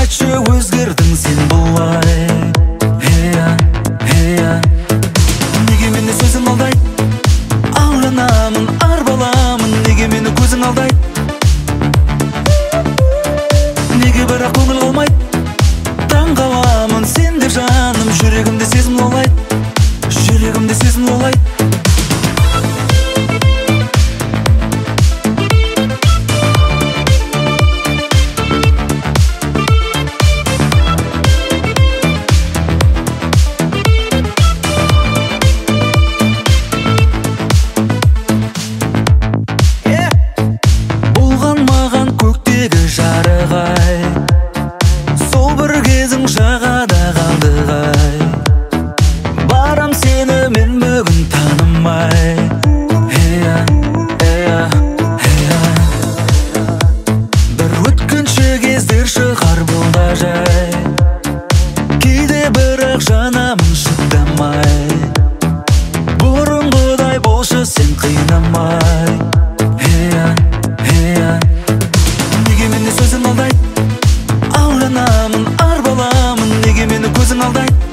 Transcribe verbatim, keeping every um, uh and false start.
айтшы, өзгердің сен бұлай. Хея, хея, неге мені сөзің алдайды? Алданамын, арбаламын, неге мені көзің алдайды? Неге бірақ көңіл қалмайды? Таң қаламын, сенде жаным, жүрегімде сезім лаулайды, жүрегімде сезім лаулайды. Сол бір кезің жағада қалдығай, барам сені мен бүгін танымай. Хея, хея, хея, бір өткінші кездер шығар бұл да жай, кейде бірақ жанамын шыдамай. Бұрынғыдай болшы сен қинамай. Хея, хея, неге мені сөзің алдайды? Алданамын, арбаламын, неге мені көзің алдайды?